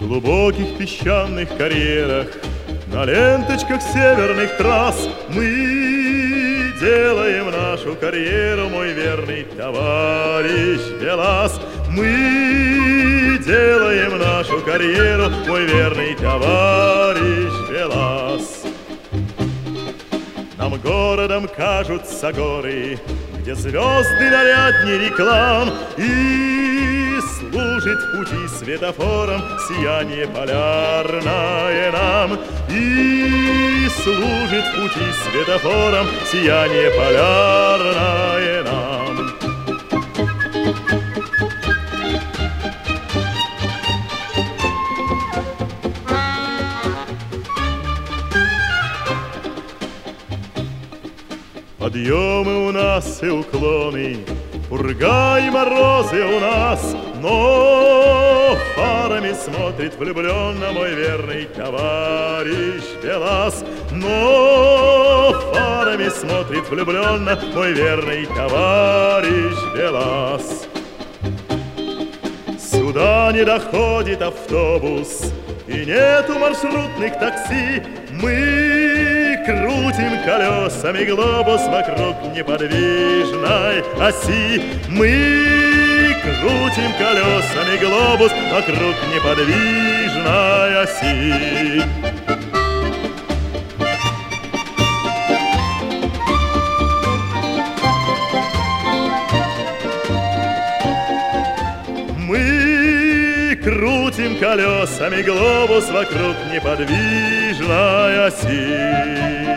глубоких песчаных карьерах, на ленточках северных трасс мы делаем нашу карьеру, мой верный товарищ Велас. Мы делаем нашу карьеру, мой верный товарищ Велас. Нам городом кажутся горы, где звезды нарядней реклам, и служит в пути светофором сияние полярное нам. И служит в пути светофором сияние полярное нам. Подъемы у нас и уклоны, пурга и морозы у нас, но фарами смотрит влюбленно мой верный товарищ Велас. Но фарами смотрит влюбленно мой верный товарищ Велас. Сюда не доходит автобус, и нету маршрутных такси. Мы крутим колесами глобус вокруг неподвижной оси. Мы крутим колесами глобус вокруг неподвижной оси. Мы крутим колесами глобус вокруг неподвижной оси.